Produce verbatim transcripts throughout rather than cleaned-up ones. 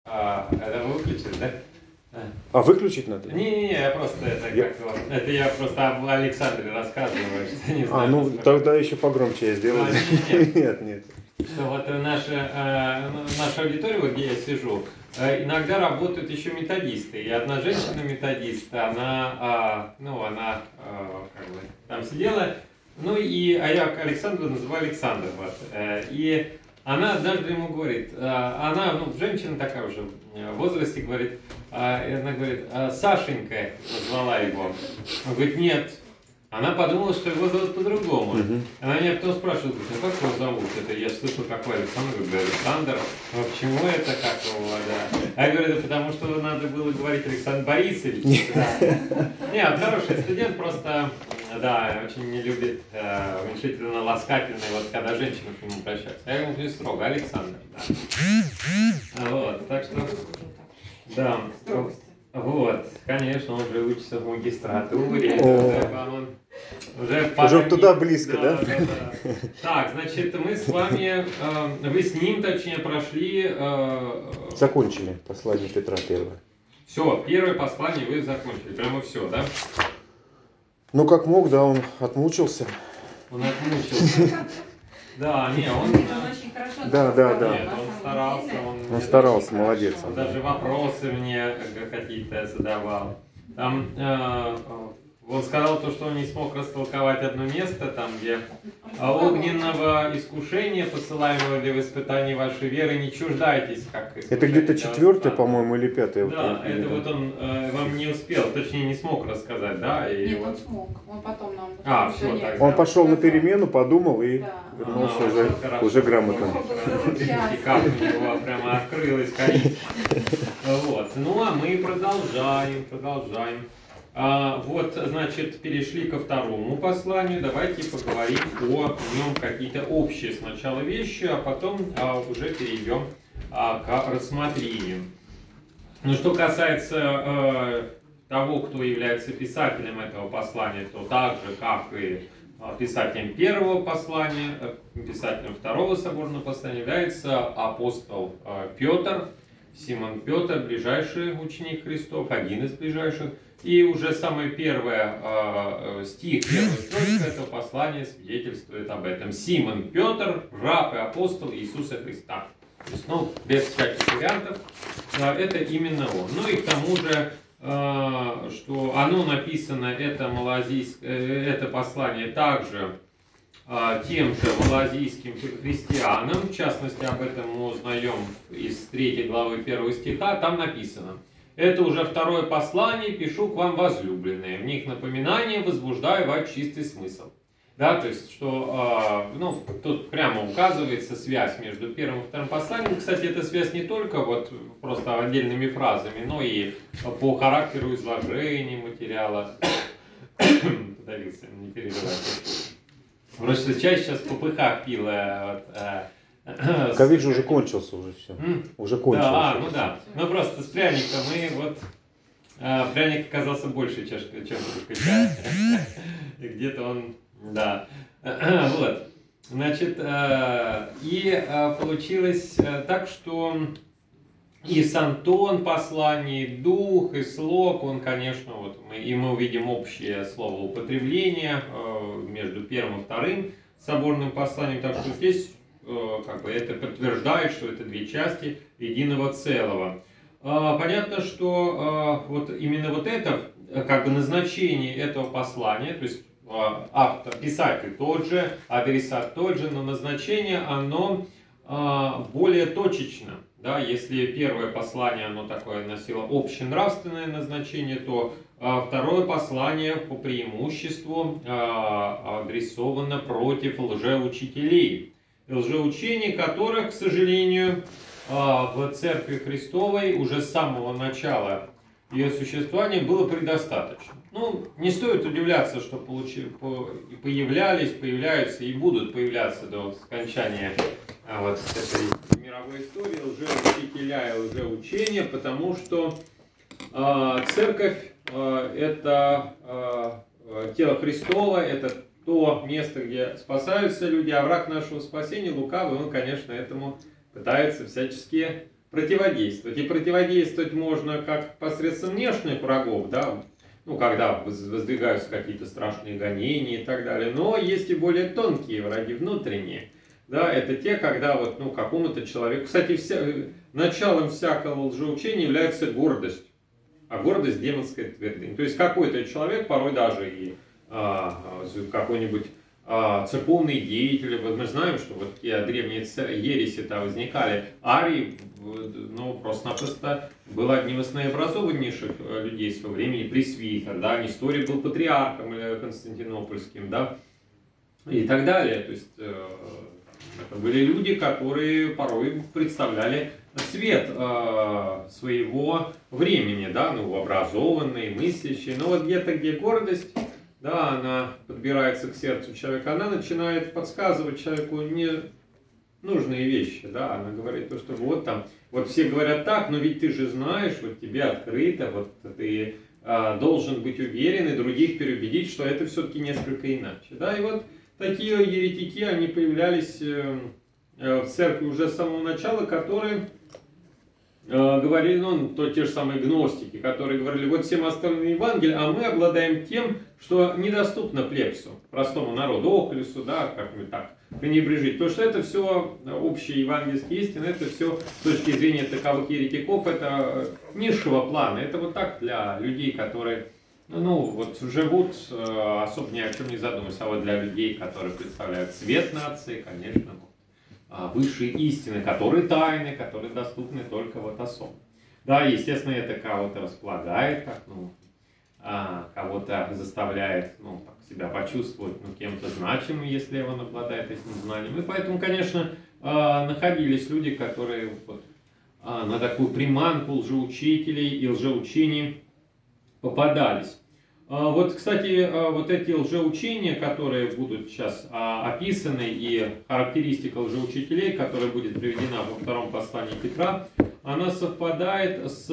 А, это выключили, да? А выключить надо? Не-не-не, я просто это я... как это я просто об Александре рассказываю, что не знаю. А, ну насколько... тогда еще погромче я сделаю. А, нет, нет, нет. Что вот наша, наша аудитория, вот где я сижу, иногда работают еще методисты. И одна женщина-методист, она, ну, она как бы там сидела, ну и, а я Александра называю Александр, вот. И она однажды ему говорит, она, ну, женщина такая уже в возрасте, говорит, она говорит, Сашенька назвала его. Он говорит, нет. Она подумала, что его зовут по-другому. Uh-huh. Она меня потом спрашивает, ну как его зовут? Это я слышал, какой Александр. Говорю, Александр. Ну почему это как его, да? Я говорю, да потому что надо было говорить Александр Борисович. Да. Нет, хороший студент, просто, да, очень не любит э, уменьшительно-ласкательные, вот когда женщина к нему обращается. Я ему говорю строго, Александр. Да. Вот, так что, да. Вот, конечно, он же учится в магистратуре, он уже, уже туда близко, да? Да, да, да. Так, значит, мы с вами, э, вы с ним, точнее, прошли... Э, Закончили послание Петра первое. Все, первое послание вы закончили, прямо все, да? Ну, как мог, да, он отмучился. Он отмучился. Да, не, он... Нет, он очень хорошо. Да, да, да. Нет, он старался, он... Он старался, молодец. Он даже вопросы мне какие-то задавал. Там, э, он сказал то, что он не смог растолковать одно место, там, где огненного искушения, посылаемого для испытания вашей веры, не чуждайтесь, как искушение. Это где-то четвертое, по-моему, или пятое. Да, это да. Вот он э, вам не успел, точнее не смог рассказать, да? И Нет, вот... он смог, он потом нам... А, все, так, он да. пошел на перемену, подумал и да. вернулся а, уже, хорошо, уже грамотно. И как у него прямо открылась корица. Вот. Ну а мы продолжаем, продолжаем. А, вот, значит, перешли ко второму посланию. Давайте поговорим о нем какие-то общие сначала вещи, а потом а, уже перейдем а, к рассмотрению. Ну, что касается э, того, кто является писателем этого послания, то так же, как и писателем первого послания, писателем второго соборного послания является апостол э, Петр, Симон Петр, ближайший ученик Христов, один из ближайших. И уже самое первое э, стих, первая строчка этого послания свидетельствует об этом. Симон Петр, раб и апостол Иисуса Христа. То есть, ну, без всяких вариантов, это именно он. Ну и к тому же, что оно написано, это, малазийское, это послание также тем же малазийским христианам. В частности, об этом мы узнаем из третьей главы первого стиха. Там написано: «Это уже второе послание, пишу к вам, возлюбленные. В них напоминание возбуждаю ваш чистый смысл». Да, то есть, что, э, ну, тут прямо указывается связь между первым и вторым посланием. Кстати, эта связь не только вот просто отдельными фразами, но и по характеру изложения материала. Подавился, не переживайте. Просто чай сейчас в попыхах пила. Вот, э, ковид же уже кончился, уже все. М? Уже кончился. Да, а, ну да. Ну просто с пряником мы вот... А, пряник оказался больше, чем кружка чая. И где-то он... Да. Вот. Значит, и получилось так, что и Антон послание, и Дух, и Слог, он, конечно, вот мы, и мы увидим общее словоупотребление между первым и вторым соборным посланием, так что здесь как бы это подтверждает, что это две части единого целого. Понятно, что вот именно вот это, как бы назначение этого послания, то есть автор, писатель тот же, адресат тот же, но назначение, оно более точечно. Да? Если первое послание, оно такое носило общенравственное назначение, то второе послание по преимуществу адресовано против лжеучителей. Лжеучений, которых, к сожалению, в Церкви Христовой уже с самого начала ее существования было предостаточно. Ну, не стоит удивляться, что получи, по, появлялись, появляются и будут появляться до скончания а, вот этой мировой истории лжеучителя и лжеучения, потому что э, Церковь э, это э, тело Христово, это то место, где спасаются люди, а враг нашего спасения, лукавый, он, конечно, этому пытается всячески противодействовать. И противодействовать можно как посредством внешних врагов, да, ну, когда воздвигаются какие-то страшные гонения и так далее. Но есть и более тонкие враги, внутренние. Да, это те, когда вот, ну, какому-то человеку... Кстати, вся, началом всякого лжеучения является гордость. А гордость — демонская твердыня. То есть какой-то человек, порой даже и а, какой-нибудь а, церковный деятель, вот мы знаем, что вот такие древние ереси-то возникали. Арий, ну, просто-напросто был одним из наиобразованнейших людей своего времени, пресвитер, да, Несторий был патриархом константинопольским, да, и так далее. То есть это были люди, которые порой представляли цвет э, своего времени, да, ну, образованные, мыслящие. Но вот где-то, где гордость, да, она подбирается к сердцу человека, она начинает подсказывать человеку ненужные вещи, да, она говорит то, что вот там, вот все говорят так, но ведь ты же знаешь, вот тебе открыто, вот ты э, должен быть уверен и других переубедить, что это все-таки несколько иначе, да, и вот такие еретики, они появлялись э, э, в церкви уже с самого начала, которые говорили, ну, то те же самые гностики, которые говорили, вот всем остальным Евангелие, а мы обладаем тем, что недоступно плебсу, простому народу, околесу, да, как-нибудь так, пренебрежить. То, что это все общие евангельские истины, это все с точки зрения таковых еретиков, это низшего плана, это вот так для людей, которые, ну, вот живут, особо ни о чем не задумываясь, а вот для людей, которые представляют свет нации, конечно, высшие истины, которые тайны, которые доступны только вот особо. Да, естественно, это кого-то располагает, как, ну, а, кого-то заставляет, ну, так, себя почувствовать, ну, кем-то значимым, если он обладает этим знанием. И поэтому, конечно, находились люди, которые вот, на такую приманку лжеучителей и лжеучений попадались. Вот, кстати, вот эти лжеучения, которые будут сейчас описаны, и характеристика лжеучителей, которая будет приведена во втором послании Петра, она совпадает с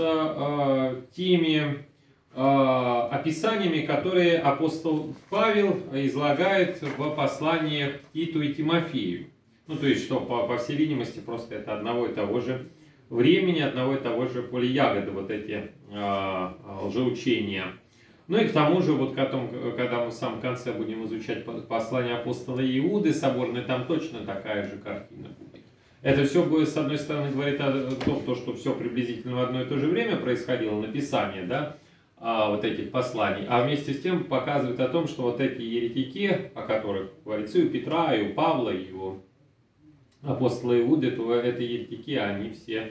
теми описаниями, которые апостол Павел излагает в посланиях Титу и Тимофею. Ну, то есть, что, по, по всей видимости, просто это одного и того же времени, одного и того же поля ягоды, вот эти лжеучения. Ну и к тому же, вот потом, когда мы в самом конце будем изучать послание апостола Иуды соборное, там точно такая же картина будет. Это все, с одной стороны, говорит о том, что все приблизительно в одно и то же время происходило, написание, да, вот этих посланий, а вместе с тем показывает о том, что вот эти еретики, о которых говорится и у Петра, и у Павла, и у апостола Иуды, то это еретики, они все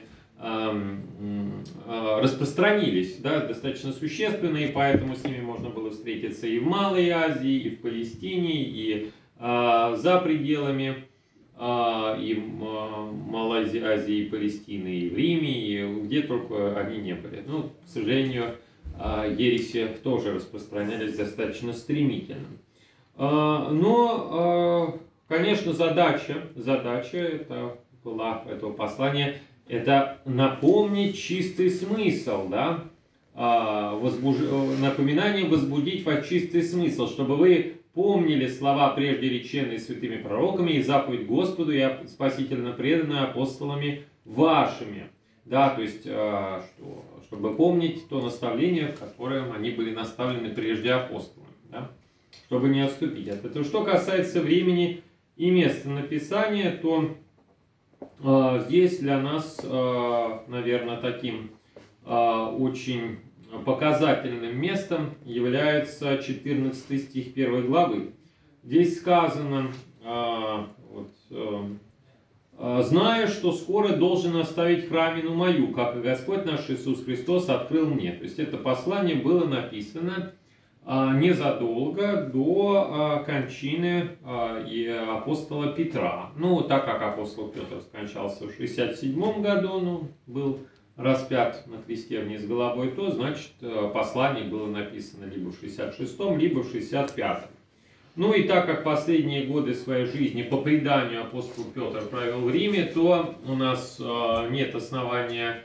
распространились, да, достаточно существенно, и поэтому с ними можно было встретиться и в Малой Азии, и в Палестине, и а, за пределами а, и Малой Азии, и Палестины, и в Риме, и где только они не были. Ну, к сожалению, ереси тоже распространялись достаточно стремительно. А, но, а, конечно, задача, задача это была этого послания, это напомнить чистый смысл, да, возбуж... напоминание возбудить вас чистый смысл, чтобы вы помнили слова, прежде реченные святыми пророками, и заповедь Господу и спасительно преданную апостолами вашими. Да, то есть, что, чтобы помнить то наставление, которым они были наставлены прежде апостолами, да, чтобы не отступить от этого. Что касается времени и места написания, то здесь для нас, наверное, таким очень показательным местом является четырнадцатый стих первой главы. Здесь сказано, вот, «Знаю, что скоро должен оставить храмину мою, как и Господь наш Иисус Христос открыл мне». То есть это послание было написано незадолго до кончины апостола Петра. Ну, так как апостол Петр скончался в шестьдесят седьмом году, ну, был распят на кресте вниз головой, то, значит, послание было написано либо в шестьдесят шестом, либо в шестьдесят пятом. Ну и так как последние годы своей жизни по преданию апостол Петр провел в Риме, то у нас нет основания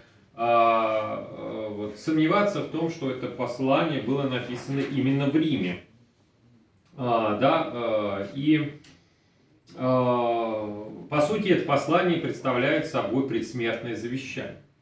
вот, сомневаться в том, что это послание было написано именно в Риме. А, да, а, и а, по сути это послание представляет собой предсмертное завещание.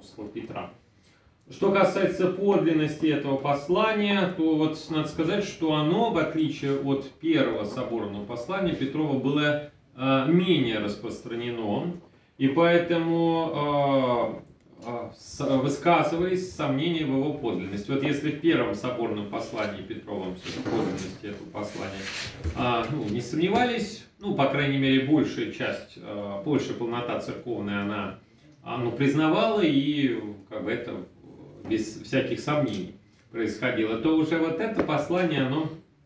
апостола Петра. Что касается подлинности этого послания, то вот надо сказать, что оно, в отличие от первого соборного послания Петрова, было э, менее распространено, и поэтому э, э, высказывались сомнения в его подлинности. Вот если в первом соборном послании Петровом в подлинности этого послания э, ну, не сомневались, ну, по крайней мере, большая часть, э, большая полнота церковная, она ну, признавала, и как бы это без всяких сомнений происходило, то уже вот это послание, оно,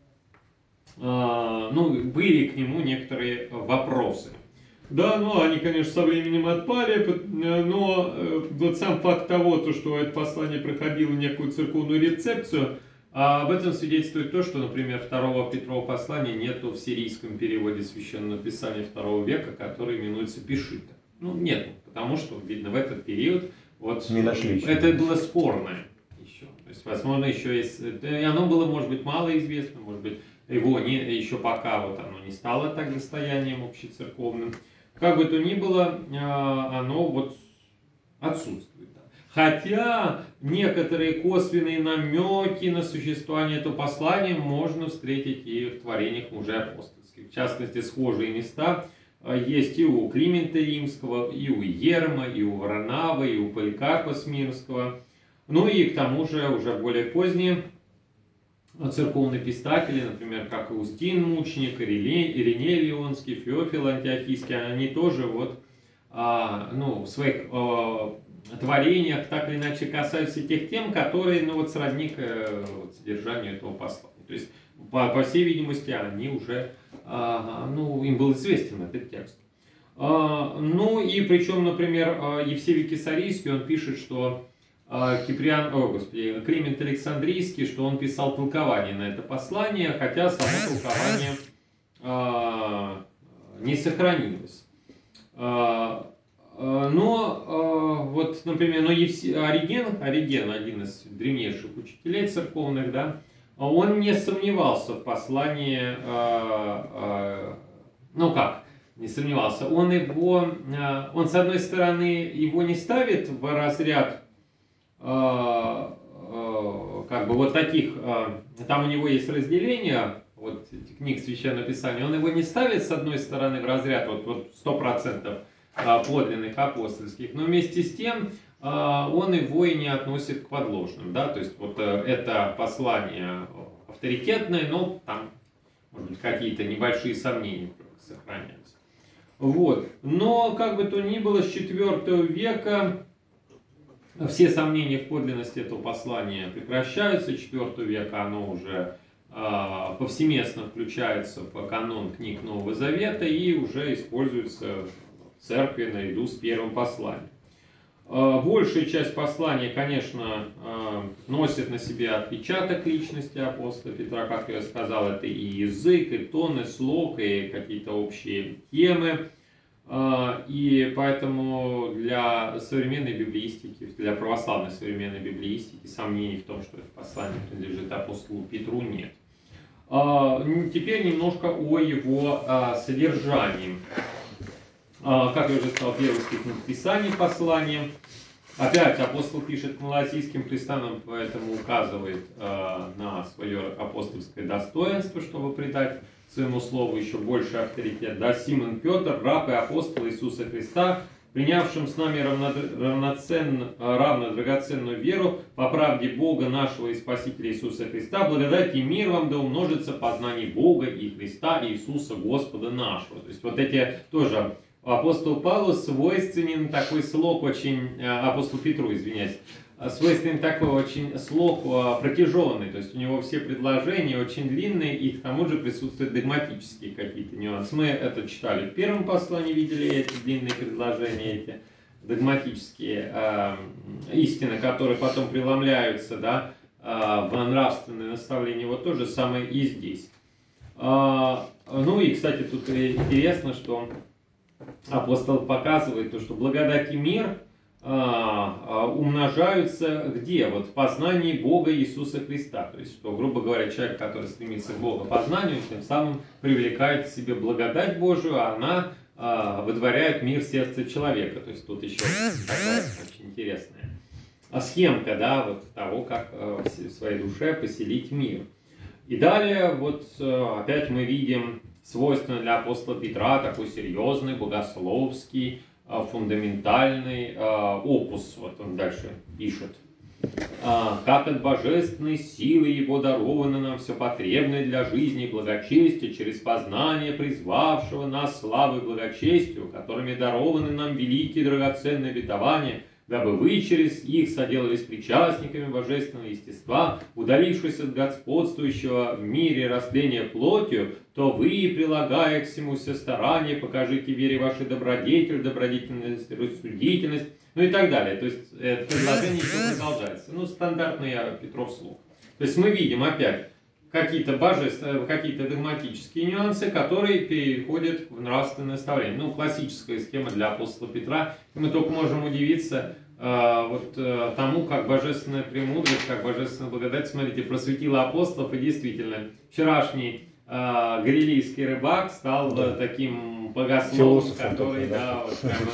э, ну, были к нему некоторые вопросы. Да, ну, они, конечно, со временем отпали, но э, вот сам факт того, то, что это послание проходило некую церковную рецепцию, а об этом свидетельствует то, что, например, второго Петрова послания нету в сирийском переводе Священного Писания второго века, который именуется Пишита. Ну, нету, потому что, видно, в этот период вот не нашли. Это было спорное еще. То есть, возможно, еще есть... И оно было, может быть, малоизвестно, может быть, его не, еще пока вот оно не стало так достоянием общецерковным. Как бы то ни было, оно вот отсутствует. Хотя некоторые косвенные намеки на существование этого послания можно встретить и в творениях мужей апостольских. В частности, схожие места есть и у Климента Римского, и у Ерма, и у Варанавы, и у Поликарпа Смирнского. Ну и к тому же уже более поздние церковные писатели, например, как Иустин Мученик, Ириней Леонский, Феофил Антиохийский, они тоже вот, а, ну, в своих а, творениях так или иначе касаются тех тем, которые, ну, вот сродни к вот, содержанию этого послания. То есть, по, по всей видимости, они уже, а, ну, им был известен этот текст. А, ну и причем, например, Евсевий Кесарийский, он пишет, что Киприан, о, господи, Климент Александрийский, что он писал толкование на это послание, хотя само толкование а, не сохранилось. А, но а, вот, например, ну, Евсе... Ориген, Ориген, один из древнейших учителей церковных, да, он не сомневался в послании, а, а, ну как, не сомневался, он его, а, он с одной стороны его не ставит в разряд как бы вот таких, там у него есть разделение вот книг Священного Писания, он его не ставит с одной стороны в разряд вот, вот сто процентов подлинных апостольских, но вместе с тем он его и не относит к подложным, да, то есть вот это послание авторитетное, но там, может быть, какие-то небольшие сомнения сохраняются. Вот, но как бы то ни было, с четвёртого века все сомнения в подлинности этого послания прекращаются. четвёртого века оно уже э, повсеместно включается в канон книг Нового Завета и уже используется в церкви наряду с первым посланием. Э, большая часть послания, конечно, э, носит на себе отпечаток личности апостола Петра, как я сказал, это и язык, и тон, и слог, и какие-то общие темы. И поэтому для современной библеистики, для православной современной библеистики сомнений в том, что это послание принадлежит апостолу Петру, нет. Теперь немножко о его содержании. Как я уже сказал, первый стих Писания послания. Опять апостол пишет к малазийским христианам, поэтому указывает на свое апостольское достоинство, чтобы придать своему слову еще больше авторитет. Да, Симон Петр, раб и апостол Иисуса Христа, принявшим с нами равноценно, равно драгоценную веру по правде Бога нашего и Спасителя Иисуса Христа, благодать и мир вам да умножится познание Бога и Христа Иисуса Господа нашего. То есть вот эти тоже апостолу Павлу свойственен такой слог очень, апостолу Петру, извиняюсь, свойственен такой очень слог протяженный, то есть у него все предложения очень длинные, и к тому же присутствуют догматические какие-то нюансы. Мы это читали в первом послании, видели эти длинные предложения, эти догматические э, истины, которые потом преломляются, да, э, в нравственное наставление. Вот то же самое и здесь. Э, ну и, кстати, тут интересно, что апостол показывает то, что благодать и мир умножаются где? Вот в познании Бога Иисуса Христа. То есть, что, грубо говоря, человек, который стремится к Богопознанию, тем самым привлекает к себе благодать Божию, а она а, выдворяет мир в сердце человека. То есть, тут еще такая очень интересная схемка, да, вот того, как в своей душе поселить мир. И далее, вот опять мы видим свойственный для апостола Петра такой серьезный, богословский, фундаментальный опус. Вот он дальше пишет. Как от божественной силы Его даровано нам все потребное для жизни и благочестия через познание призвавшего нас славы и благочестию, которыми дарованы нам великие драгоценные обетования, дабы вы через их соделались причастниками божественного естества, удалившись от господствующего в мире растления плотью, то вы, прилагая к всему все старания, покажите вере вашей добродетель, добродетельность, рассудительность, ну и так далее. То есть это предложение еще продолжается. Ну, стандартный Петров слог. То есть мы видим опять какие-то божественные, какие-то догматические нюансы, которые переходят в нравственное наставление. Ну, классическая схема для апостола Петра. И мы только можем удивиться э, вот э, тому, как божественная премудрость, как божественная благодать, смотрите, просветила апостолов. И действительно, вчерашний э, галилейский рыбак стал да. таким богословом, Философом который, да, да, вот прямо...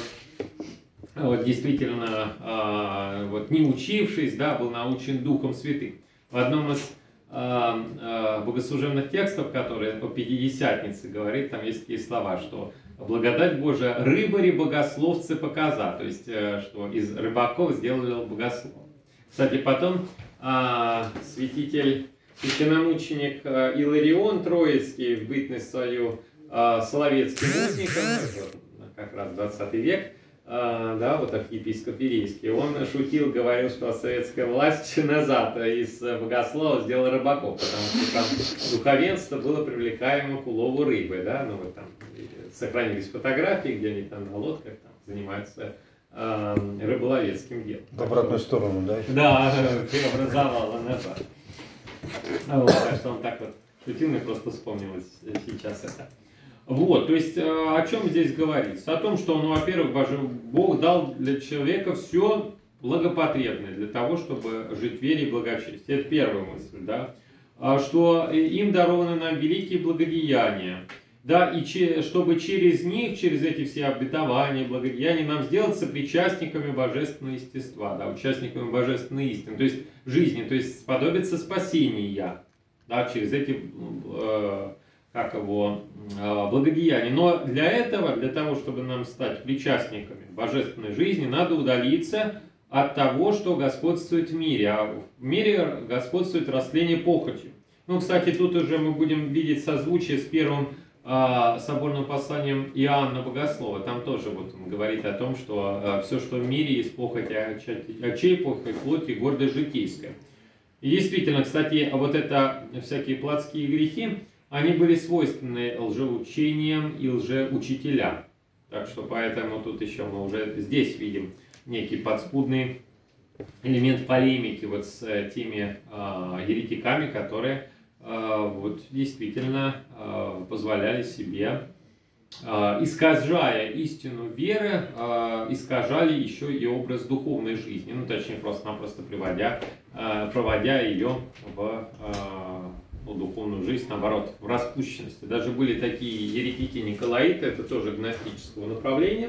Вот, действительно, э, вот, не учившись, да, был научен Духом Святым. В одном из э, э, богослужебных текстов, которые о Пятидесятнице говорит, там есть такие слова, что благодать Божия рыбари богословцы показа, то есть, э, что из рыбаков сделали богослов. Кстати, потом э, святитель, священномученик э, Иларион Троицкий, в бытность свою э, соловецким узником, ну, как раз двадцатый век, Uh, да, вот архиепископ Ирийский, он шутил, говорил, что советская власть назад из богослова сделала рыбаков, потому что там духовенство было привлекаемо к улову рыбы, да, ну вот там сохранились фотографии, где они там на лодках там занимаются uh, рыболовецким делом. В обратную что, сторону, да? Да, преобразовало назад. Вот, так что он так вот шутил, мне просто вспомнилось сейчас это. Вот, то есть о чем здесь говорится? О том, что, ну, во-первых, Бог дал для человека все благопотребное для того, чтобы жить в вере и благочестии. Это первая мысль, да. Что им дарованы нам великие благодеяния, да, и че, чтобы через них, через эти все обетования, благодеяния, нам сделаться причастниками божественного естества, да, участниками божественной истины, то есть жизни, то есть сподобиться спасения, да, через эти... Э, как его благодеяние. Но для этого, для того, чтобы нам стать причастниками божественной жизни, надо удалиться от того, что господствует в мире. А в мире господствует растление похотью. Ну, кстати, тут уже мы будем видеть созвучие с первым э, соборным посланием Иоанна Богослова. Там тоже вот он говорит о том, что э, все, что в мире, есть похоть очей, похоть плоти, гордость житейская. И действительно, кстати, вот это всякие плотские грехи, они были свойственны лжеучениям и лжеучителям. Так что поэтому тут еще мы уже здесь видим некий подспудный элемент полемики вот с теми э, еретиками, которые э, вот действительно э, позволяли себе, э, искажая истину веры, э, искажали еще и образ духовной жизни. Ну, точнее, просто-напросто приводя, э, проводя ее в... Э, Ну, духовную жизнь, наоборот, в распущенности. Даже были такие еретики-николаиты, это тоже гностического направления,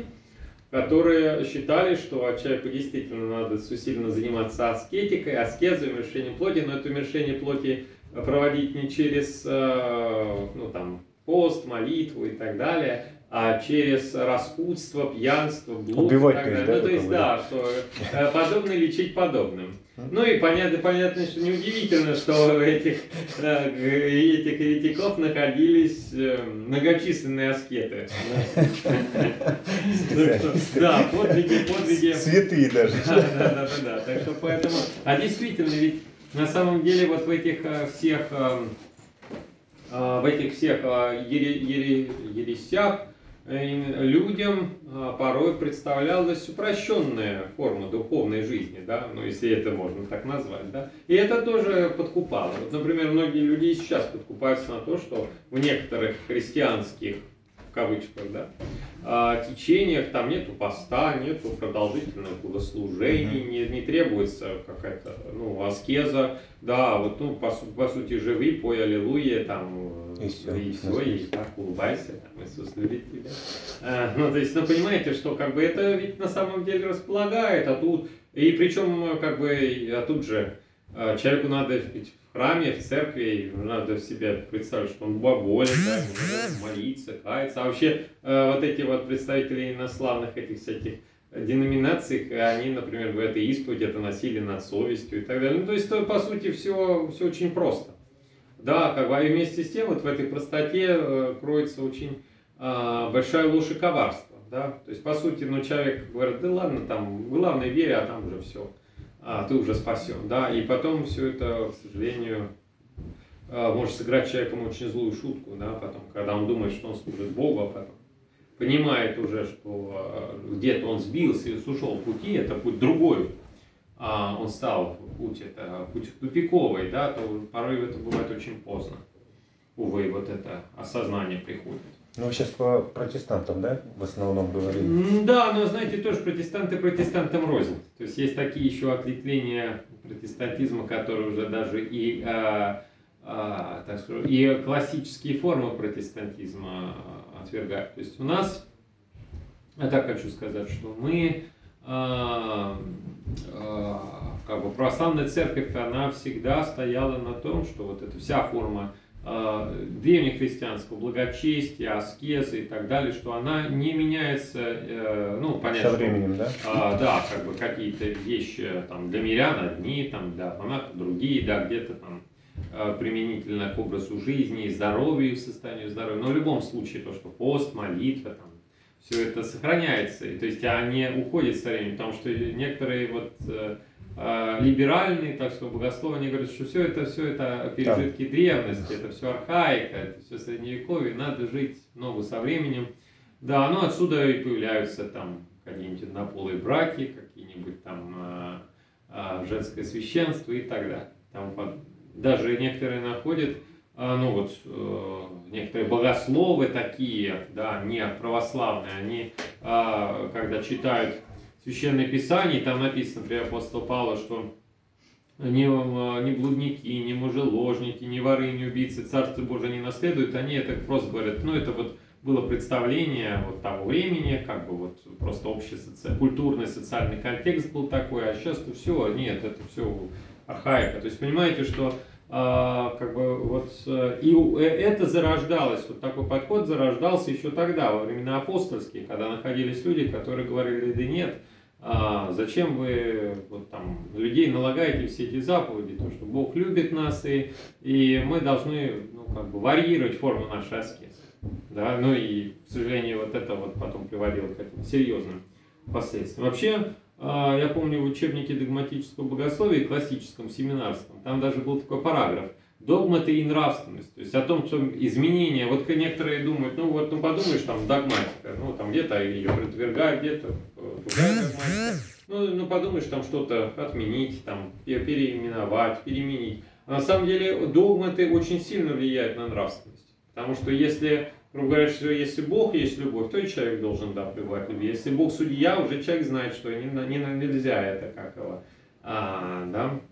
которые считали, что человеку действительно надо усиленно заниматься аскетикой, аскезой, умерщением плоти, но это умерщение плоти проводить не через, ну, там, пост, молитву и так далее, а через распутство, пьянство, блуд убивать, и так далее. да, Ну, то есть, да, что подобное лечить подобным. Ну и понятно, понятно, что неудивительно, что у этих, этих еретиков находились многочисленные аскеты. Да, подвиги, подвиги. Святые даже. Да, да, да, да. Так что поэтому, а действительно, ведь на самом деле вот в этих всех, в этих всех ересях людям порой представлялась упрощенная форма духовной жизни, да, ну, если это можно так назвать, да, и это тоже подкупало. Вот, например, многие люди и сейчас подкупаются на то, что в некоторых христианских, в кавычках, да, течениях там нету поста, нету продолжительных богослужений, не, не требуется какая-то, ну, аскеза, да, вот, ну, по, по сути, живи, пой аллилуйя, там, и все, и, все, и так, улыбайся, там, Иисус любит тебя. А, ну, то есть, ну, понимаете, что, как бы, это ведь на самом деле располагает, а тут И причем, как бы, а тут же человеку надо в храме, в церкви, надо в себе представить, что он болен, да, ему надо молиться, каяться. А вообще, вот эти вот представители инославных этих всяких деноминаций, они, например, в этой исповеди это насилие над совестью и так далее. Ну, то есть, по сути, все, все очень просто. Да, как бы, и вместе с тем, вот в этой простоте кроется очень а, большая ложь и коварство. Да? То есть, по сути, ну, человек говорит, да ладно, там, главное вере, а там уже все, а, ты уже спасен. Да? И потом все это, к сожалению, а, может сыграть человеком очень злую шутку, да? Потом, когда он думает, что он служит Богу, а потом понимает уже, что а, где-то он сбился и ушел пути, это путь другой, а, он стал путь, это путь тупиковый, да, то порой это бывает очень поздно. Увы, вот это осознание приходит. Ну, вы сейчас по протестантам, да, в основном говорили? Да, но знаете, тоже протестанты протестантам рознь. То есть есть такие еще ответвления протестантизма, которые уже даже и, а, а, так сказать, и классические формы протестантизма отвергают. То есть у нас, я так хочу сказать, что мы, а, а, как бы православная церковь, она всегда стояла на том, что вот эта вся форма древнехристианского благочестия, аскезы и так далее, что она не меняется, э, ну, понятно, со временем, что, да? А, да, как бы какие-то вещи там для мирян одни, там для монахов другие, да, где-то там применительно к образу жизни, здоровью, состоянию здоровья. Но в любом случае то, что пост, молитва, там, все это сохраняется, и, то есть они уходят со временем, потому что некоторые вот либеральные, так сказать, богословы, они говорят, что все это, все это пережитки древности, это все архаика, это все средневековье, надо жить много со временем. Да, ну отсюда и появляются там какие-нибудь однополые браки, какие-нибудь там а, а, женское священство и так далее. Там, даже некоторые находят, а, ну вот, э, некоторые богословы такие, да, не православные, они, а, когда читают Священное Писание, там написано, например, апостол Павла, что ни, ни блудники, ни мужеложники, ни воры, ни убийцы Царство Божие не наследуют, они это просто говорят, ну это вот было представление вот того времени, как бы вот просто общий соци... культурный, социальный контекст был такой, а сейчас-то все, нет, это все архаика. То есть понимаете, что а, как бы вот и это зарождалось, вот такой подход зарождался еще тогда, во времена апостольские, когда находились люди, которые говорили, да нет, а зачем вы вот, там, людей налагаете все эти заповеди, то, что Бог любит нас, и, и мы должны ну, как бы варьировать форму нашей аскезы. Да? Ну и, к сожалению, вот это вот потом приводило к этим серьезным последствиям. Вообще, я помню в учебнике догматического богословия, классическом, семинарском, там даже был такой параграф «Догматы и нравственность». То есть о том, что изменения, вот некоторые думают, ну вот, ну подумаешь, там догматика, ну там где-то ее отвергают, где-то другая догматика. Ну, ну подумаешь, там что-то отменить, там переименовать, переменить. А на самом деле догматы очень сильно влияют на нравственность. Потому что если, грубо говоря, что если Бог есть любовь, то и человек должен, да, пребывать в любви. Если Бог судья, уже человек знает, что не, не, нельзя это как его, а,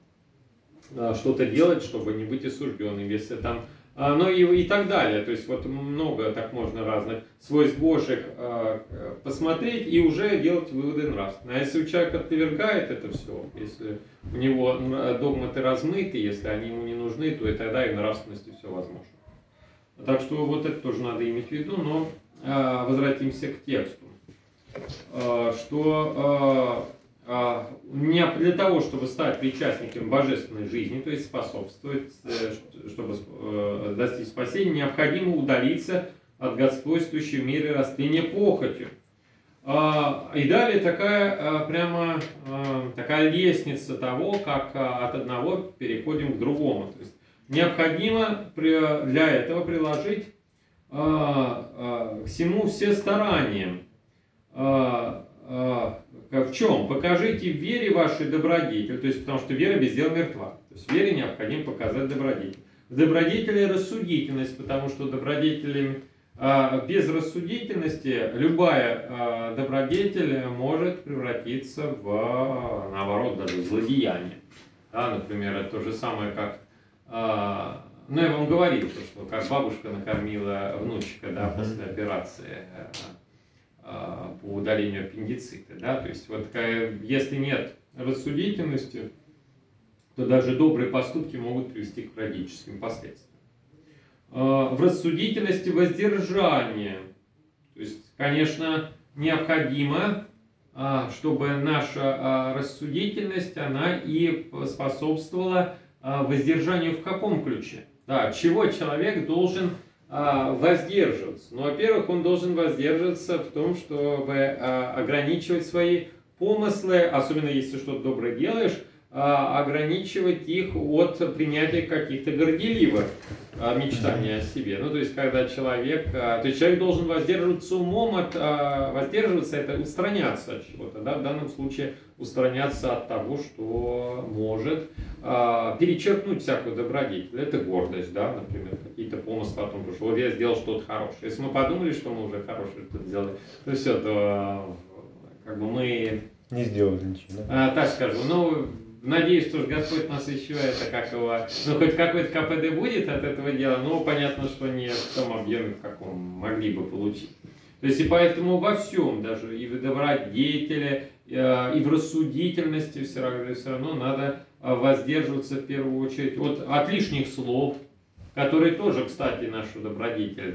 да, что-то делать, чтобы не быть осужденным. Если там, а, ну и, и так далее. То есть вот много так можно разных свойств Божьих а, посмотреть и уже делать выводы нравственные. А если человек отвергает это все, если у него догматы размыты, если они ему не нужны, то и тогда и нравственности все возможно. Так что вот это тоже надо иметь в виду, но э, возвратимся к тексту. Э, что э, э, не для того, чтобы стать причастником божественной жизни, то есть способствовать, э, чтобы э, достичь спасения, необходимо удалиться от господствующей в мире растления похотью. Э, и далее такая э, прямо э, такая лестница того, как э, от одного переходим к другому. То есть, необходимо для этого приложить а, а, к всему все старания. А, а, в чем? Покажите в вере вашей добродетель, то есть потому что вера без дела мертва. То есть в вере необходимо показать добродетель. В добродетели рассудительность, потому что добродетелем а, без рассудительности любая а, добродетель может превратиться в, наоборот, даже злодеяние. Да, например, это то же самое, как А, ну, я вам говорил, что как бабушка накормила внучка, да, после операции а, а, по удалению аппендицита, да, то есть вот если нет рассудительности, то даже добрые поступки могут привести к трагическим последствиям. В рассудительности воздержание. То есть, конечно, необходимо, чтобы наша рассудительность, она и способствовала воздержанию в каком ключе? Да, от чего человек должен воздерживаться? Ну, во-первых, он должен воздерживаться в том, чтобы ограничивать свои помыслы, особенно если что-то доброе делаешь, ограничивать их от принятия каких-то горделивых мечтаний о себе. Ну, то есть, когда человек, то есть человек должен воздерживаться умом от, воздерживаться, это устраняться от чего-то, да, в данном случае устраняться от того, что может перечеркнуть всякую добродетель. Это гордость, да, например, какие-то помыслы о том, что вот я сделал что-то хорошее. Если мы подумали, что мы уже хорошее что-то сделали, то все, то как бы мы... Не сделали ничего, да? А, так скажу, ну, надеюсь, что Господь нас еще это как его, ну, хоть какой-то КПД будет от этого дела, но понятно, что не в том объеме, в каком могли бы получить. То есть, и поэтому во всем, даже и в добродетели, и в рассудительности все равно, все равно надо воздерживаться в первую очередь от, от лишних слов, которые тоже, кстати, нашу добродетель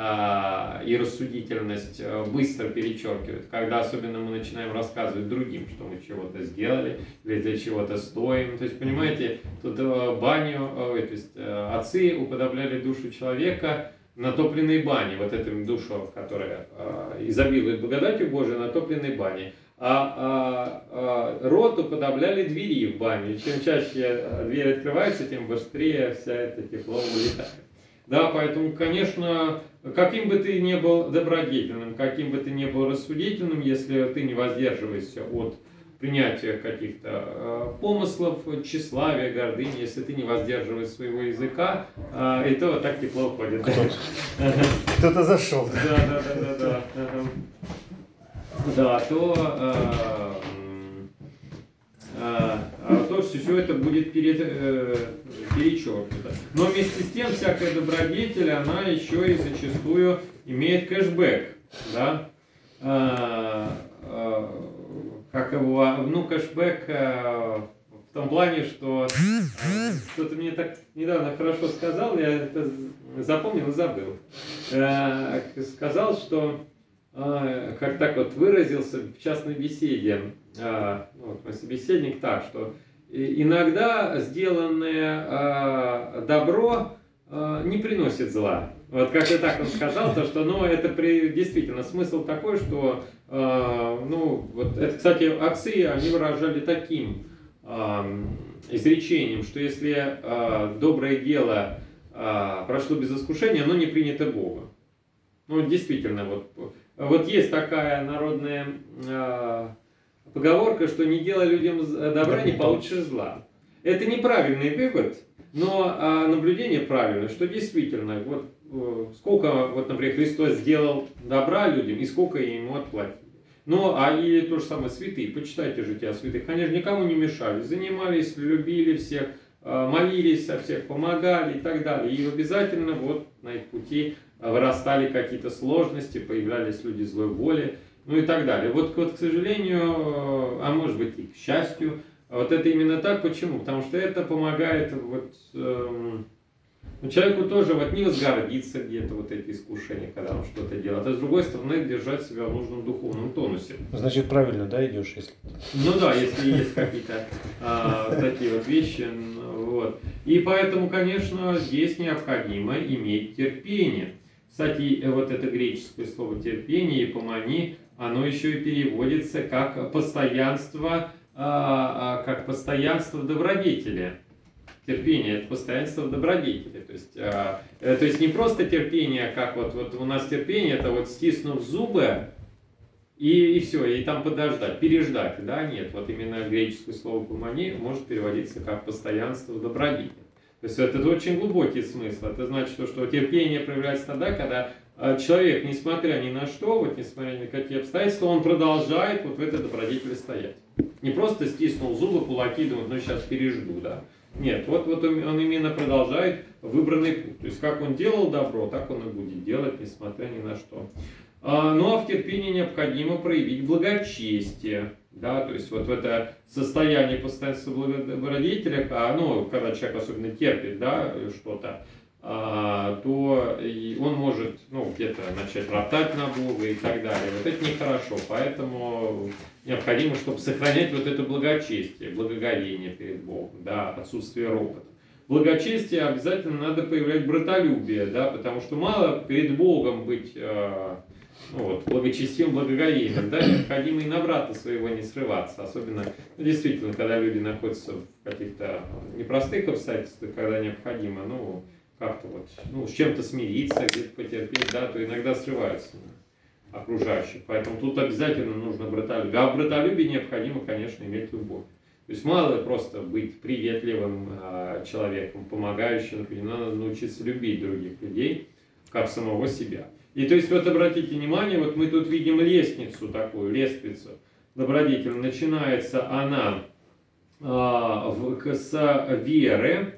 э, и рассудительность быстро перечеркивают, когда особенно мы начинаем рассказывать другим, что мы чего-то сделали или для чего-то стоим. То есть, понимаете, тут э, баню, э, то есть э, отцы уподобляли душу человека натопленной бане, вот этим душу, которая э, изобилует благодатью Божией, натопленной бане. А, а, а рот уподобляли двери в бане. Чем чаще дверь открывается, тем быстрее вся это тепло улетает. Да, поэтому, конечно, каким бы ты ни был добродетельным, каким бы ты ни был рассудительным, если ты не воздерживаешься от принятия каких-то э, помыслов, тщеславия, гордыни, если ты не воздерживаешь своего языка, э, и то так тепло уходит. Кто-то зашел. Да, да, да, да, да. Да, то, э, э, то все, все это будет перед, э, перечеркнуто. Но вместе с тем всякая добродетель, она еще и зачастую имеет кэшбэк. Да? Э, э, как его, ну, кэшбэк э, в том плане, что э, кто-то мне так недавно хорошо сказал, я это запомнил и забыл. Э, сказал, что как так вот выразился в частной беседе, вот мой собеседник, так, что иногда сделанное добро не приносит зла. Вот как-то так он сказал, то, что, ну, это при, действительно смысл такой, что, ну, вот это, кстати, отцы, они выражали таким изречением, что если доброе дело прошло без искушения, оно не принято Богом. Ну, действительно, вот, вот есть такая народная э, поговорка, что не делай людям добра, не получишь зла. Это неправильный вывод, но э, наблюдение правильное, что действительно, вот э, сколько, вот, например, Христос сделал добра людям, и сколько ему отплатили. Ну, а и то же самое святые, почитайте жития святых, они же никому не мешали, занимались, любили всех, э, молились о всех, помогали и так далее. И обязательно вот на их пути вырастали какие-то сложности, появлялись люди злой воли, ну и так далее. Вот, вот, к сожалению, а может быть и к счастью, вот это именно так. Почему? Потому что это помогает вот, эм, человеку тоже вот не возгордиться где-то, вот эти искушения, когда он что-то делает, а с другой стороны держать себя в нужном духовном тонусе. Значит, правильно, да, идешь, если... Ну да, если есть какие-то а, такие вот вещи. Вот. И поэтому, конечно, здесь необходимо иметь терпение. Кстати, вот это греческое слово терпение, ипомани, оно еще и переводится как постоянство, как постоянство в добродетели. Терпение – это постоянство в добродетели. То есть, то есть не просто терпение, как вот, вот у нас терпение, это вот стиснув зубы, и, и все, и там подождать, переждать. Да, нет, вот именно греческое слово ипомани может переводиться как постоянство в добродетели. То есть это, это очень глубокий смысл. Это значит, что, что терпение проявляется тогда, когда человек, несмотря ни на что, вот, несмотря ни на какие обстоятельства, он продолжает вот в этой добродетели стоять. Не просто стиснул зубы, кулаки, думает, ну сейчас пережду, да. Нет, вот, вот он, он именно продолжает выбранный путь. То есть как он делал добро, так он и будет делать, несмотря ни на что. А, ну а в терпении необходимо проявить благочестие. Да, то есть вот в это состояние постоянства благодетеля, а, ну, когда человек особенно терпит, да, что-то, а, то и он может, ну, где-то начать роптать на Бога и так далее. Вот это нехорошо, поэтому необходимо, чтобы сохранять вот это благочестие, благоговение перед Богом, да, отсутствие ропота. Благочестие обязательно надо проявлять братолюбие, да, потому что мало перед Богом быть э, ну, вот, благочестивым, благоговейным, да, необходимо и на брата своего не срываться, особенно, ну, действительно, когда люди находятся в каких-то непростых обстоятельствах, когда необходимо, ну, как-то вот, ну, с чем-то смириться, где-то потерпеть, да, то иногда срываются на окружающих, поэтому тут обязательно нужно братолюбие, а в братолюбии необходимо, конечно, иметь любовь. То есть мало просто быть приветливым э, человеком, помогающим, надо научиться любить других людей, как самого себя. И то есть вот обратите внимание, вот мы тут видим лестницу такую, лестницу добродетель. Начинается она э, в, с веры,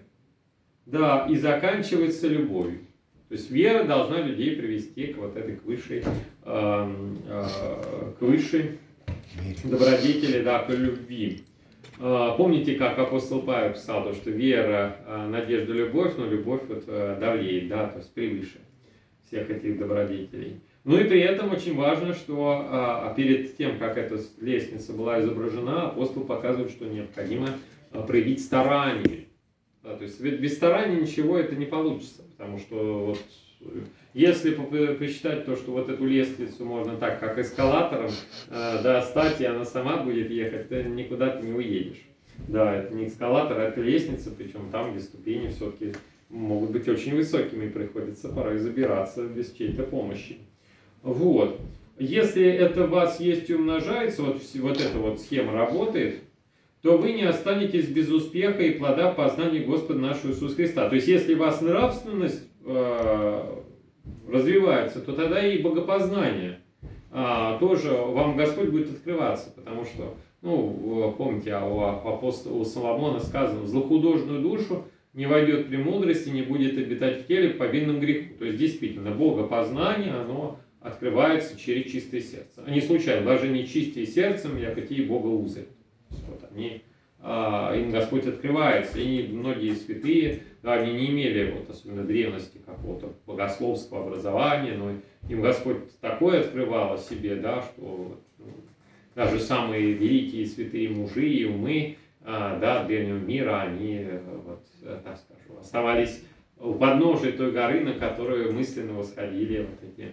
да, и заканчивается любовью. То есть вера должна людей привести к вот этой, к высшей, э, э, к высшей добродетели, да, к любви. Помните, как апостол Павел писал, то, что вера, надежда, любовь, но любовь вот давлеет, да, то есть превыше всех этих добродетелей. Ну и при этом очень важно, что а, перед тем, как эта лестница была изображена, апостол показывает, что необходимо проявить старание. Да, то есть без старания ничего это не получится, потому что вот, если посчитать то, что вот эту лестницу можно так, как эскалатором, э, достать, и она сама будет ехать, ты никуда ты не уедешь. Да, это не эскалатор, а это лестница, причем там, где ступени все-таки могут быть очень высокими, приходится порой забираться без чьей-то помощи. Вот. Если это в вас есть и умножается, вот, вот эта вот схема работает, то вы не останетесь без успеха и плода в познании Господа нашего Иисуса Христа. То есть, если у вас нравственность э, развивается, то тогда и богопознание э, тоже вам Господь будет открываться, потому что, ну, помните, у апостола у Соломона сказано, в злохудожную душу не войдет премудрости, не будет обитать в теле по повинном греху. То есть, действительно, богопознание, оно открывается через чистое сердце. А не случайно, блажение чистее сердцем, яко и Бога узы. Вот они, а, им Господь открывается, и многие святые, да, они не имели, вот, особенно древности, какого-то богословского образования, но им Господь такое открывал о себе, да, что вот, ну, даже самые великие святые мужи и умы, а, да, древнего мира, они, вот, так скажу, оставались у подножия той горы, на которую мысленно восходили вот эти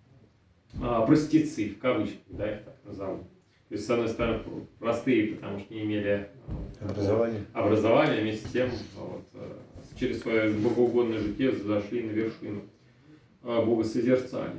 а, простецы, в кавычках, да, их так назову. То есть, с одной стороны, простые, потому что не имели образования, образования вместе с тем, вот, через свое богоугодное житие зашли на вершину богосозерцания.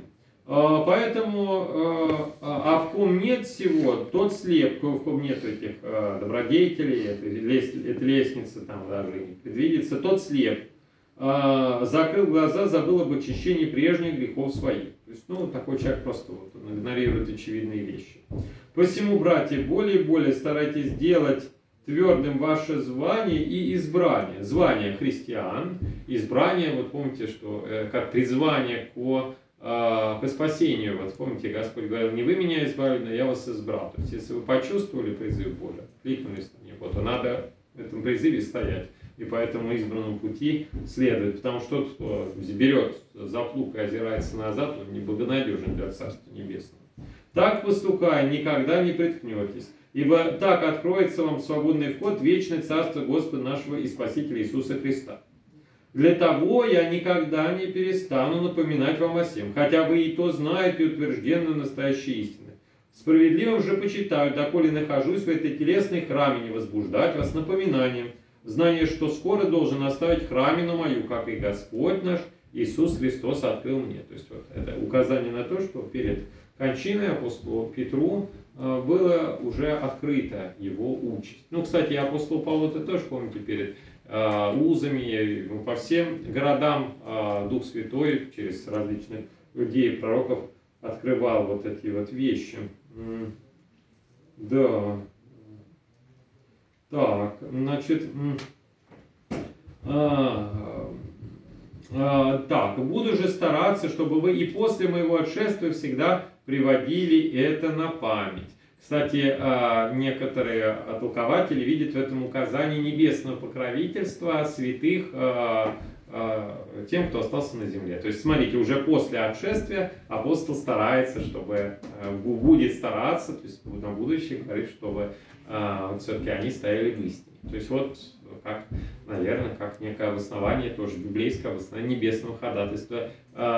Поэтому, а в ком нет всего, тот слеп, в ком нет этих добродетелей, этой лестницы там даже не предвидится, тот слеп. Закрыл глаза, забыл об очищении прежних грехов своих. То есть, ну, такой человек просто вот, он игнорирует очевидные вещи. Посему, братья, более и более старайтесь делать твердым ваше звание и избрание. Звание христиан, избрание, вот помните, что э, как призвание к, э, к спасению. Вот помните, Господь говорил, не вы меня избрали, но я вас избрал. То есть, если вы почувствовали призыв Божий, кликнулись на него, то надо в этом призыве стоять. И по этому избранному пути следует. Потому что тот, кто берет за плуг и озирается назад, он неблагонадежен для Царства Небесного. Так поступая, никогда не приткнетесь, ибо так откроется вам свободный вход в вечное Царство Господа нашего и Спасителя Иисуса Христа. Для того я никогда не перестану напоминать вам о сем, хотя вы и то знаете и утвержденную настоящей истины. Справедливым же почитаю, доколе нахожусь в этой телесной храме, не возбуждать вас напоминанием, знание, что скоро должен оставить храмину мою, как и Господь наш Иисус Христос открыл мне. То есть вот это указание на то, что перед кончиной апостолу Петру было уже открыта его участь. Ну, кстати, апостол Павел это тоже, помните, перед э, узами, ну, по всем городам э, Дух Святой через различных людей, пророков открывал вот эти вот вещи. Да. Так, значит, а, а, так, буду же стараться, чтобы вы и после моего отшествия всегда приводили это на память. Кстати, некоторые толкователи видят в этом указание небесного покровительства святых тем, кто остался на земле. То есть, смотрите, уже после отшествия апостол старается, чтобы, будет стараться, то есть на будущее говорит, чтобы вот, все-таки они стояли в истине. То есть вот, как, наверное, как некое обоснование, тоже библейское обоснование небесного ходатайства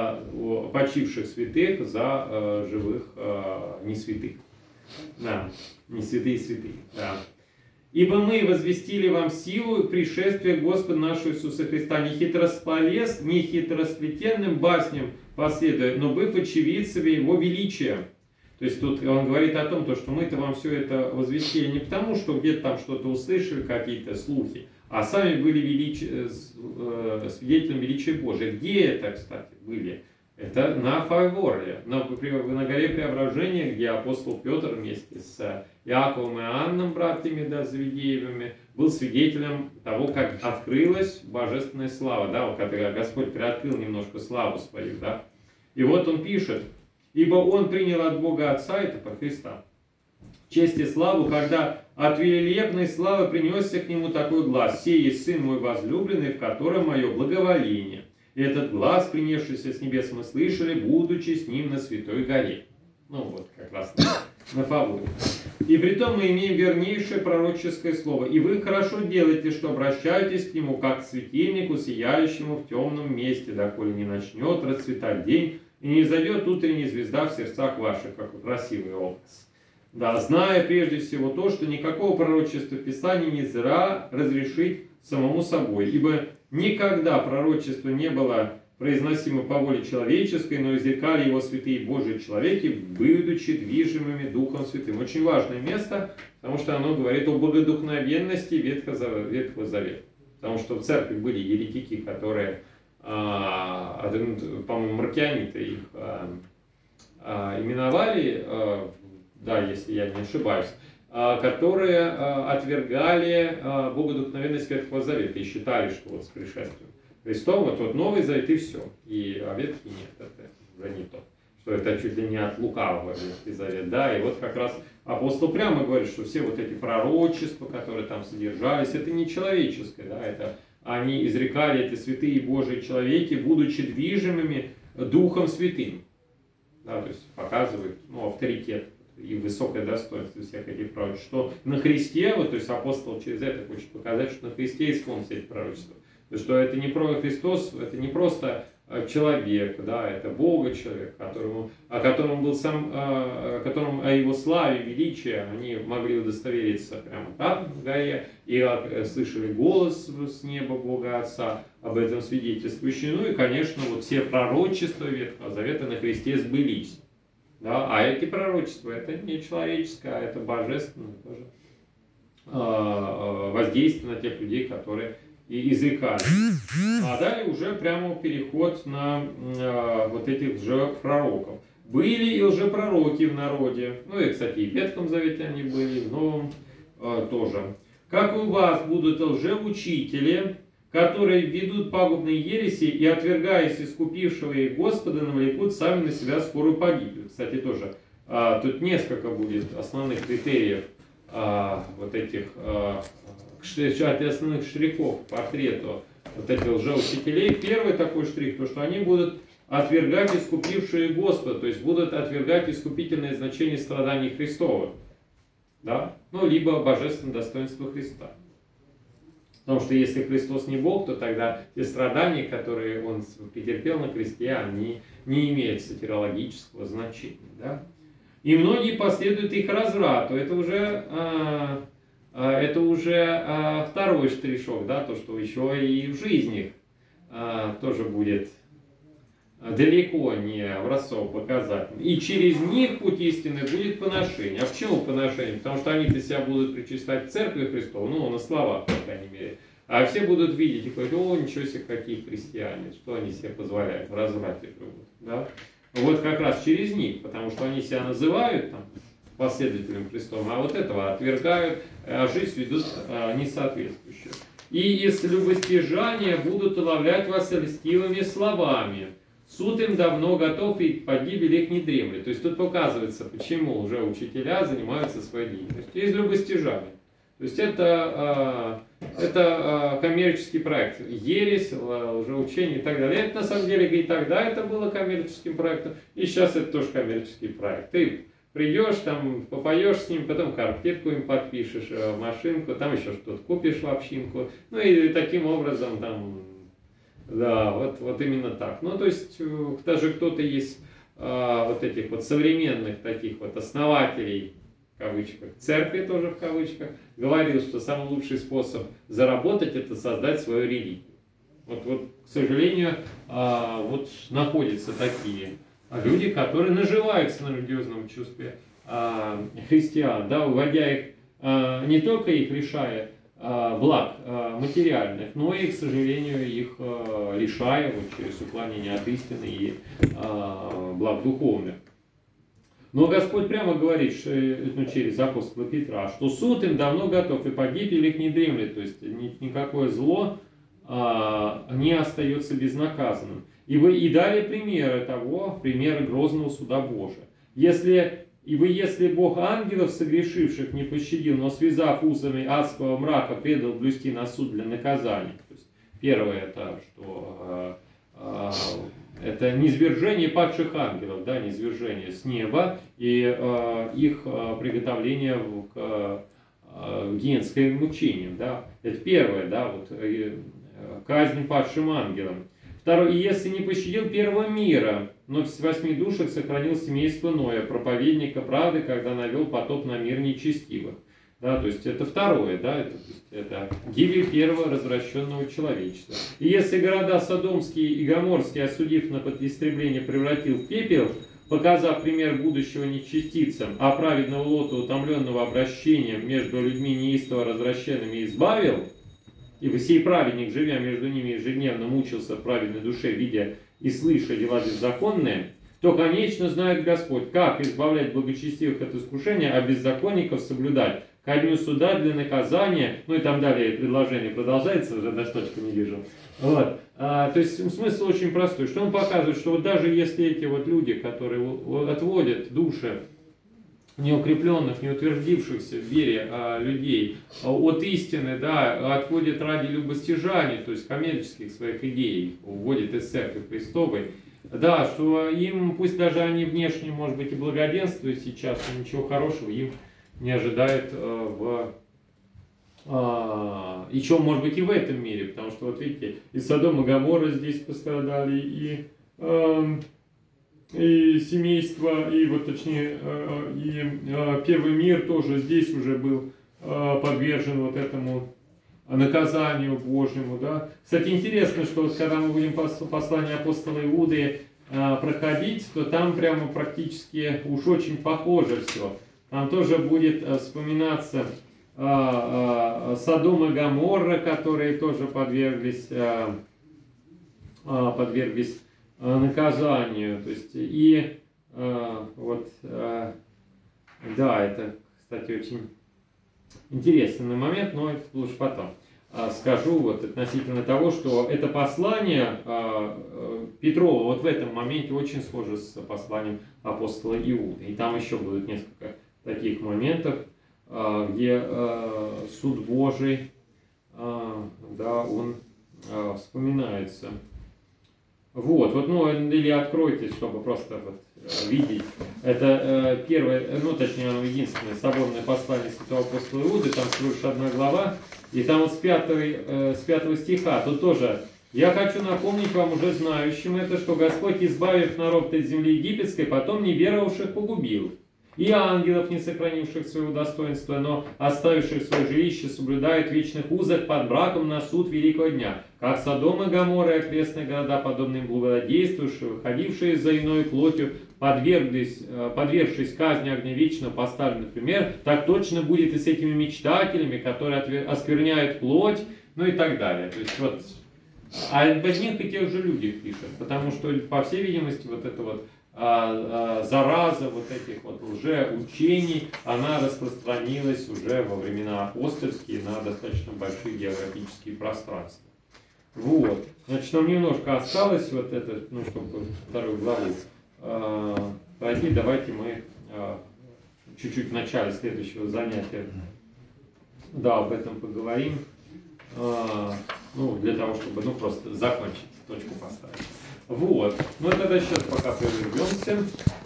почивших святых за живых несвятых. Да, не святые святые, да. Ибо мы возвестили вам силу пришествия Господа нашего Иисуса Христа, не хитросполез, не хитросплетенным басням последуя, но быв очевидцами Его величия. То есть тут он говорит о том, что мы-то вам все это возвестили не потому, что где-то там что-то услышали, какие-то слухи, а сами были величи... свидетелем величия Божия. Где это, кстати, были? Это на Фаворе, на, на горе Преображения, где апостол Петр вместе с Иаковом и Анном, братьями, да, Завидеевыми, был свидетелем того, как открылась божественная слава, да, вот, когда Господь приоткрыл немножко славу свою, да. И вот он пишет: «Ибо он принял от Бога Отца», это по Христа, «честь и славу, когда от великолепной славы принесся к нему такой глас: сей есть Сын мой возлюбленный, в котором мое благоволение. И этот глас, принесшийся с небес, мы слышали, будучи с ним на Святой горе». Ну вот, как раз на, на Фаворе. «И притом мы имеем вернейшее пророческое слово. И вы хорошо делаете, что обращаетесь к нему, как к светильнику, сияющему в темном месте, доколе не начнет расцветать день, и не зайдет утренняя звезда в сердцах ваших», как красивый образ. Да, зная прежде всего то, что никакого пророчества в Писании не зря разрешить самому собой, ибо никогда пророчество не было произносимо по воле человеческой, но изрекали его святые Божьи человеки, будучи движимыми Духом Святым. Очень важное место, потому что оно говорит о богодухновенности Ветхого, Ветхого Завета. Потому что в церкви были еретики, которые, по-моему, маркианиты их именовали, да, если я не ошибаюсь, которые отвергали богодухновенность Ветхого Завета и считали, что вот с пришествием Христом вот, вот Новый Завет и все, и а Ветхий нет, это уже не то, что это чуть ли не от лукавого Ветхий Завет, да, и вот как раз апостол прямо говорит, что все вот эти пророчества, которые там содержались, это не человеческое, да, это они изрекали, эти святые Божьи человеки, будучи движимыми Духом Святым, да, то есть показывает, ну, авторитет и высокое достоинство всех этих пророчеств, что на Христе, вот, то есть апостол через это хочет показать, что на Христе исполнились эти пророчества, что это не про Христос, это не просто человек, да, это Бога человек, которому, о котором был сам, о котором о его славе, величии они могли удостовериться прямо там, в горе, и слышали голос с неба Бога Отца, об этом свидетельствующий. Ну и, конечно, вот все пророчества Ветхого Завета на Христе сбылись. Да, а эти пророчества, это не человеческое, а это божественное тоже воздействие на тех людей, которые и изрекали. А далее уже прямо переход на э, вот этих лжепророков. Были и лжепророки в народе. Ну и, кстати, и в Ветхом Завете они были, и в Новом э, тоже. «Как у вас будут лжеучители, которые ведут пагубные ереси и, отвергаясь искупившего их Господа, навлекут сами на себя скорую погибель». Кстати, тоже э, тут несколько будет основных критериев э, вот этих э, основных штрихов к портрету вот этих лжеучителей. Первый такой штрих, то что они будут отвергать искупившие Господа, то есть будут отвергать искупительное значение страданий Христовых, да? Ну, либо божественное достоинство Христа. Потому что если Христос не Бог, то тогда те страдания, которые Он претерпел на кресте, они не имеют сатирологического значения, да? И многие последуют их разврату. Это уже... А, Это уже а, второй штришок, да, то, что еще и в жизни а, тоже будет далеко не образцово показательным. И через них путь истины будет поношение. А почему поношение? Потому что они-то себя будут причислять к церкви Христову, ну, на словах, по крайней мере. А все будут видеть и говорить: о, ничего себе, какие христиане, что они себе позволяют, в разврате живут, да? Вот как раз через них, потому что они себя называют там последователям Христовым, а вот этого отвергают, а жизнь ведут а, несоответствующую. «И из любостяжания будут уловлять вас льстивыми словами, Суд им давно готов, и погибель их не дремлет. То есть тут показывается, почему уже учителя занимаются своей деятельностью. Из любостяжания. То есть это, это коммерческий проект. Ересь, лжеучение и так далее. Это на самом деле и тогда это было коммерческим проектом, и сейчас это тоже коммерческий проект. Ты придешь, там попоешь с ним, потом картинку им подпишешь, машинку, там еще что-то купишь в общинку. Ну и таким образом там, да, вот, вот именно так. Ну то есть даже кто-то из вот этих вот современных таких вот основателей, в кавычках, церкви тоже в кавычках, говорил, что самый лучший способ заработать — это создать свою религию. Вот, вот к сожалению, вот находятся такие люди, которые наживаются на религиозном чувстве христиан, да, уводя их, не только их лишая благ материальных, но и, к сожалению, их лишая вот, через уклонение от истины и благ духовных. Но Господь прямо говорит, что, ну, через апостола Петра, что суд им давно готов, и погибель их не дремлет, то есть никакое зло а, не остается безнаказанным. И, вы, и дали примеры того, примеры грозного суда Божия. Если, и вы, если Бог ангелов согрешивших не пощадил, но связав узами адского мрака, предал блюсти на суд для наказания. То есть, первое это, что... А, а, это низвержение падших ангелов, да, низвержение с неба и э, их э, приготовление к э, гиенским мучениям. Да. Это первое, да, вот, э, казнь падшим ангелам. Второе, и если не пощадил первого мира, но в восьми душах сохранил семейство Ноя, проповедника правды, когда навел потоп на мир нечестивых. Да, то есть это второе, да, это, это гибель первого развращенного человечества. И если города Содомские и Гоморские, осудив на истребление, превратил в пепел, показав пример будущего нечестивцам, а праведного Лота, утомленного обращением между людьми неистово развращенными, избавил, ибо сей праведник, живя между ними, ежедневно мучился в праведной душе, видя и слыша дела беззаконные, то, конечно, знает Господь, как избавлять благочестивых от искушения, а беззаконников соблюдать ко дню суда для наказания. Ну и там далее предложение продолжается, уже даже точку не вижу. Вот. А, то есть смысл очень простой, что он показывает, что вот даже если эти вот люди, которые отводят души неукрепленных, неутвердившихся в вере а, людей от истины, да, отводят ради любостяжания, то есть коммерческих своих идей, уводят из церкви Христовой, да, что им, пусть даже они внешне, может быть, и благоденствуют сейчас, но ничего хорошего им не ожидает э, в э, еще, может быть, и в этом мире, потому что, вот видите, и Содом и Гоморра здесь пострадали, и, э, и семейство, и вот точнее, э, и э, первый мир тоже здесь уже был э, подвержен вот этому наказанию Божьему, да. Кстати, интересно, что вот когда мы будем послание апостола Иуды э, проходить, то там прямо практически уж очень похоже все. Там тоже будет э, вспоминаться э, э, Содом и Гоморра, которые тоже подверглись, э, э, подверглись э, наказанию. То есть и э, вот, э, да, это, кстати, очень интересный момент, но это лучше потом скажу вот относительно того, что это послание Петрова вот в этом моменте очень схоже с посланием апостола Иуды. И там еще будет несколько таких моментов, где суд Божий, да, он вспоминается. Вот, вот, ну, или откройте, чтобы просто вот видеть. Это э, первое, ну, точнее, оно единственное соборное послание святого апостола Иуды, там всего лишь одна глава, и там вот с пятого, э, с пятого стиха, тут тоже: «Я хочу напомнить вам, уже знающим это, что Господь, избавив народ от земли египетской, потом неверовавших погубил, и ангелов, не сохранивших своего достоинства, но оставивших свое жилище, соблюдают в вечных узах под браком на суд великого дня. Как Содом и Гоморра и окрестные города, подобные им благодействующие, выходившие за иной плотью, подверглись, подвергшись казни огня вечного, поставлены пример, так точно будет и с этими мечтателями, которые оскверняют плоть», ну и так далее. То есть вот о одних и тех же людях пишет, потому что, по всей видимости, вот это вот А, а, зараза вот этих вот лжеучений, она распространилась уже во времена апостольские на достаточно большие географические пространства. Вот. Значит, нам немножко осталось вот это, ну, чтобы вторую главу э, пройти. Давайте мы э, чуть-чуть в начале следующего занятия, да, об этом поговорим. Э, ну, для того, чтобы, ну, просто закончить, точку поставить. Вот. Ну, тогда сейчас пока прервемся.